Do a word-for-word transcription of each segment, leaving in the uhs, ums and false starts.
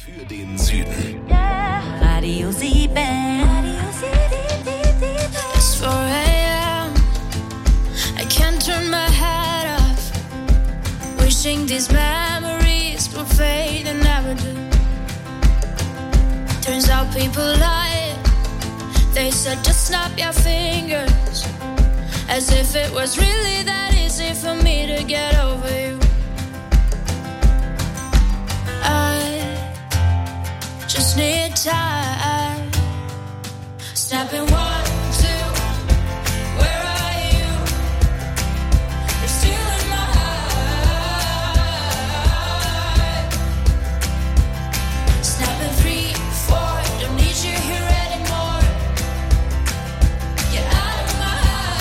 Für den Süden. Radio sieben. It's four a.m. I can't turn my head off. Wishing these memories will fade and never do. Turns out people lie. They said just snap your fingers. As if it was really that easy for me to get over you. I just need time. Snapping one, two, where are you? You're still in my heart. Snapping three, four, don't need you here anymore. Get out of my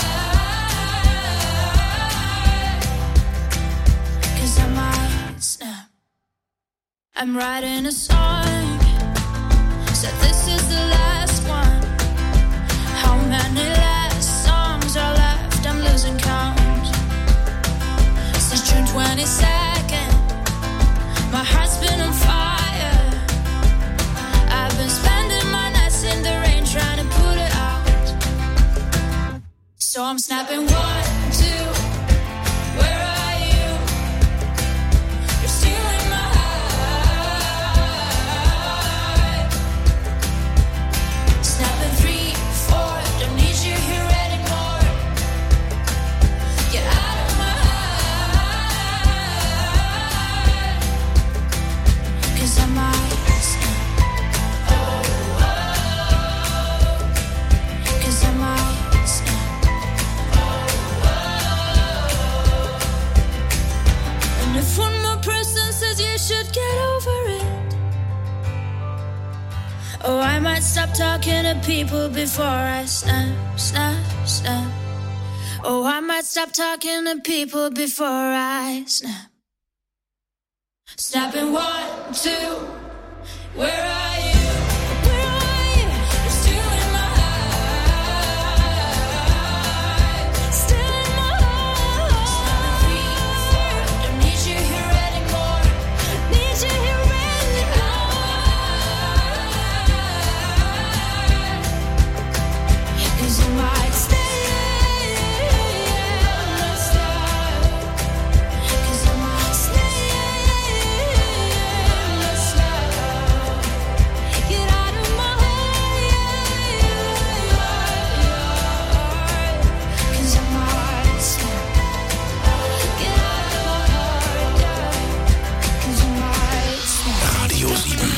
heart. 'Cause I might snap. I'm writing a song. Said this is the last one. How many last songs are left? I'm losing count. Since June twenty-second, my heart's been on fire. I've been spending my nights in the rain trying to put it out. So I'm snapping one, two, where are you? You're still in my heart. Snapping three, four, don't need you here anymore. Get out of my heart. 'Cause I might snap. Oh, oh. 'Cause I might snap. Oh, oh. And if one more person says you should get over it, oh, I might stop talking to people before I snap, snap, snap. Oh, I might stop talking to people before I snap. Snapping one, two, where are you? Where are you? You're still in my heart. Still in my heart. Snapping three, four, don't need you here anymore. Need you here anymore. 'Cause you might stay. Let's start. 'Cause I might stay. Let's start. Get out of my heart. 'Cause I might stop. Get out of my heart. 'Cause I might stop. Radio sieben.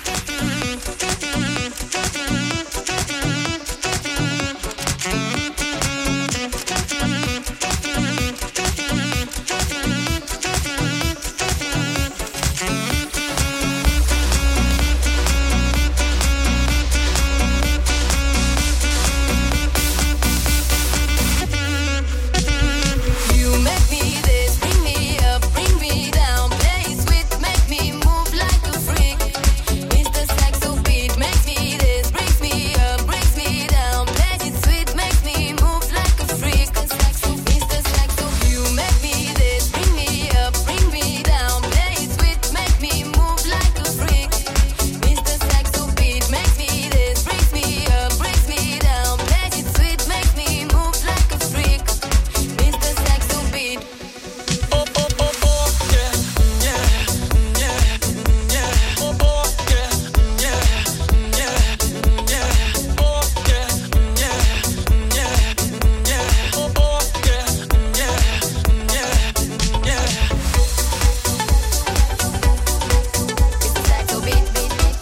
You make me this, bring me up, bring me down, play sweet, make me move like a freak. Mister Saxo beat makes me this, brings me up, brings me down, play it sweet, makes me move like a freak. Mister Saxo, you make me this, bring me up, bring me down, play it sweet, make me move like a freak. Mister Saxo beat makes me this, brings me up, brings me down, play it sweet, makes me move like a freak. Mister Saxo beat. Mister Saxo beat, beat, beat.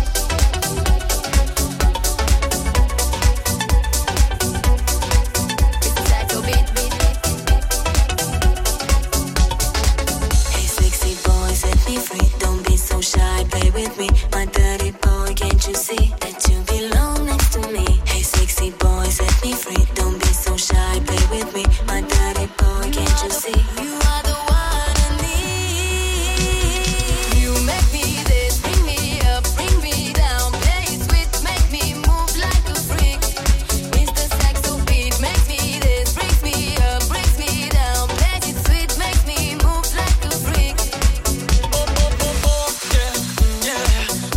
Mister Saxo beat, beat, beat. Hey, sexy boy, set me free. Don't be so shy, play with me. My dirty boy, can't you see that you belong next to me? Hey, sexy boy, set me free. Don't be so shy, play with me. My dirty boy, can't you see? You are the one I need. You make me this, bring me up, bring me down, play sweet, make me move like a freak. Mister Saxo beat makes me this, brings me up, brings me down, play it sweet, makes me move like a freak.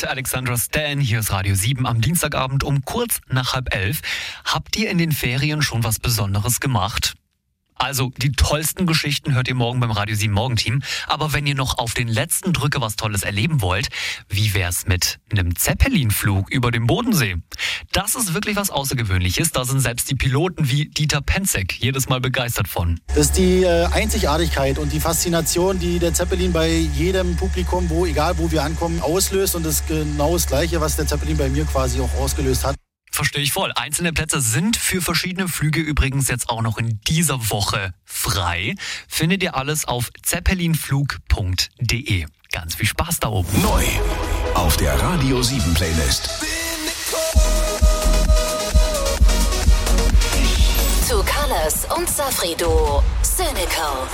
mit Alexandra Stan. Hier ist Radio sieben am Dienstagabend um kurz nach halb elf. Habt ihr in den Ferien schon was Besonderes gemacht? Also, die tollsten Geschichten hört ihr morgen beim Radio sieben Morgenteam. Aber wenn ihr noch auf den letzten Drücker was Tolles erleben wollt, wie wär's mit einem Zeppelin-Flug über dem Bodensee? Das ist wirklich was Außergewöhnliches. Da sind selbst die Piloten wie Dieter Penzek jedes Mal begeistert von. Das ist die äh, Einzigartigkeit und die Faszination, die der Zeppelin bei jedem Publikum, wo egal wo wir ankommen, auslöst. Und das ist genau das Gleiche, was der Zeppelin bei mir quasi auch ausgelöst hat. Verstehe ich voll. Einzelne Plätze sind für verschiedene Flüge übrigens jetzt auch noch in dieser Woche frei. Findet ihr alles auf zeppelinflug punkt de. Ganz viel Spaß da oben. Neu auf der Radio sieben Playlist. Zu Colors und Safri Duo Cynical.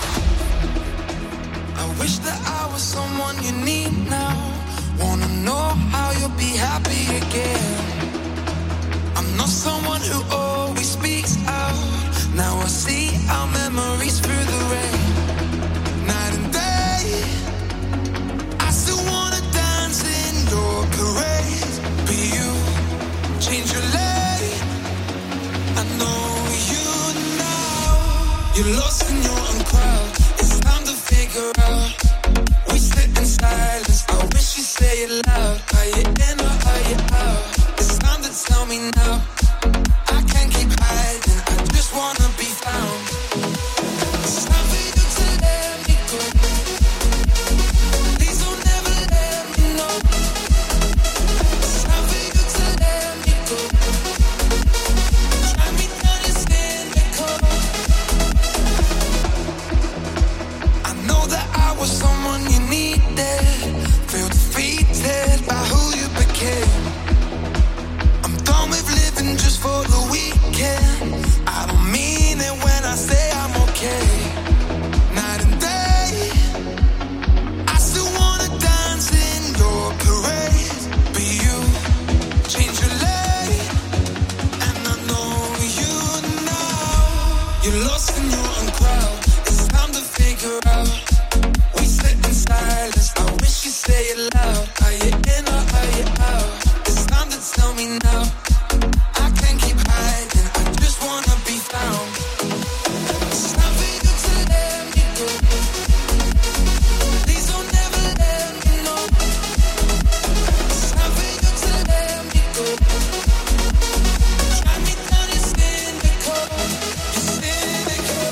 I wish that I was someone you need now. Wanna know how you'll be happy again. I'm not someone who always speaks out. Now I see our memories through the rain. Night and day, I still wanna dance in your parade. But you change your lane. I know you now. You're lost in your own crowd. It's time to figure out. We sit in silence. I wish you'd say it loud. Are you in or are you out? It's time to tell me now. I can't keep hiding. I just wanna be found. It's time for you to let me go. Please don't ever let me know. It's time for you to let me go. Try me down and cynical. I know that I was someone you needed. Feel defeated by who you became. Done with living just for the weekend. I don't mean it when I say I'm okay. Night and day, I still wanna dance in your parade. But you change your lane, and I know you now. You're lost in your own crowd. It's time to figure out. We sit in silence. I wish you'd say it loud. Are you in or are you out? It's time to tell me now. I can't keep hiding. I just wanna be found. It's time for you to let me go. Please don't ever let me know. It's time for you to let me go. Try me down, you're cynical. You're cynical.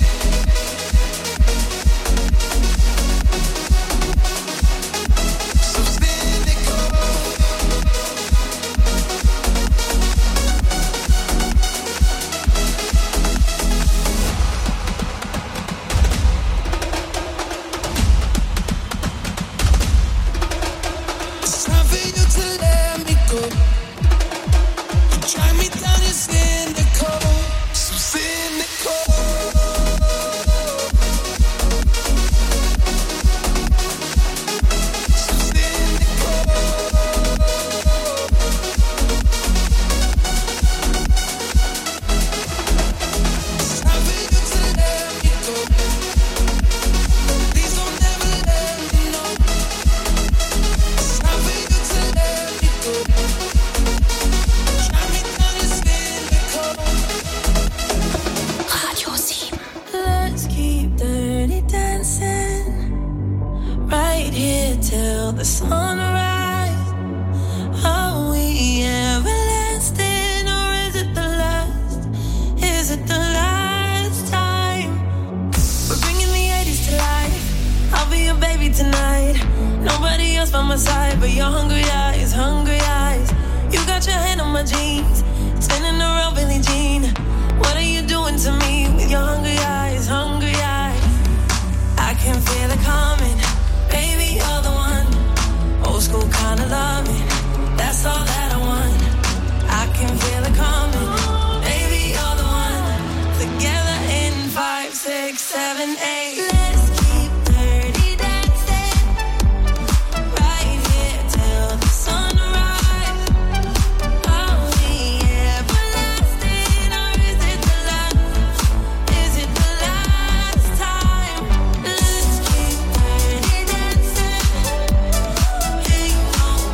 So cynical. It's time for you to let me go. You try me down, you're cynical. So cynical. So cynical. It's time for you to let me go. Please don't ever let me know. It's time for you to let me go. Try me down, you're cynical. Radio sieben. Let's keep dirty dancing right here till the sunrise. Are we everlasting or is it the last? Is it the last time? We're bringing the eighties to life. I'll be your baby tonight. Nobody else by my side but your hungry eyes, hungry eyes. You got your hand on my jeans, spinning around Billie Jean. What are you doing to me with your hungry eyes, hungry eyes? I can feel it coming, baby, you're the one. Old school kind of loving, that's all that I want. I can feel it coming, baby, you're the one. Together in five, six, seven, eight. Let's keep dirty dancing right here till the sunrise. Are we everlasting or is it the last? Is it the last time? Let's keep dirty dancing. Ain't no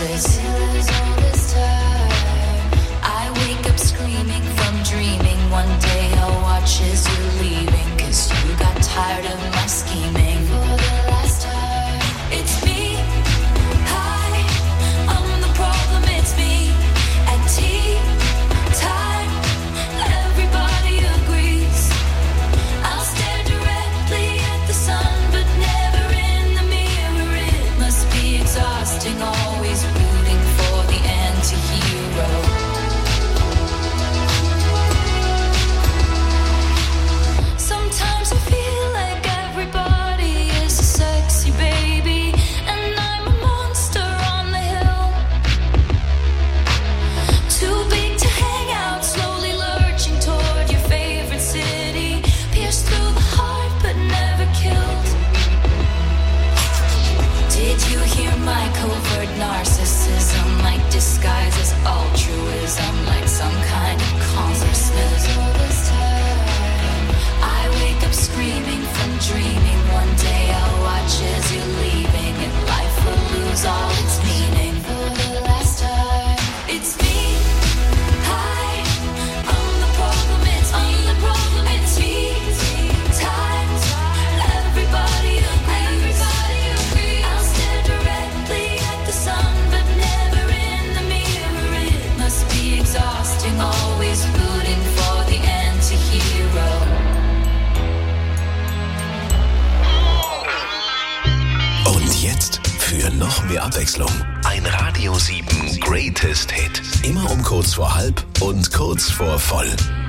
useless. All this time, I wake up screaming from dreaming. One day I'll watch as you're leaving, 'cause you got tired of my scheming. For the last time, it's me. Hi, I'm the problem, it's me. At tea time, everybody agrees. I'll stare directly at the sun, but never in the mirror. It must be exhausting, always rooting for the anti-hero. Sometimes I feel like everybody is a sexy baby, and I'm a monster on the hill. Too big to hang out, slowly lurching toward your favorite city. Pierced through the heart, but never killed. Did you hear my covert narcissism? Like disguise as altruism, like some kind of consciousness. All this time, I wake up screaming from dreaming. One day I'll watch as you're leaving, and life will lose all its meaning. For the last time, it's me. Hi, I'm the problem, it's me. I'm the problem, it's me. Times, everybody agrees. Everybody agrees. I'll stare directly at the sun, but never in the mirror. It must be exhausting, always rooting for the anti-hero. Und jetzt für noch mehr Abwechslung ein Radio sieben Greatest Hit. Immer um kurz vor halb und kurz vor voll.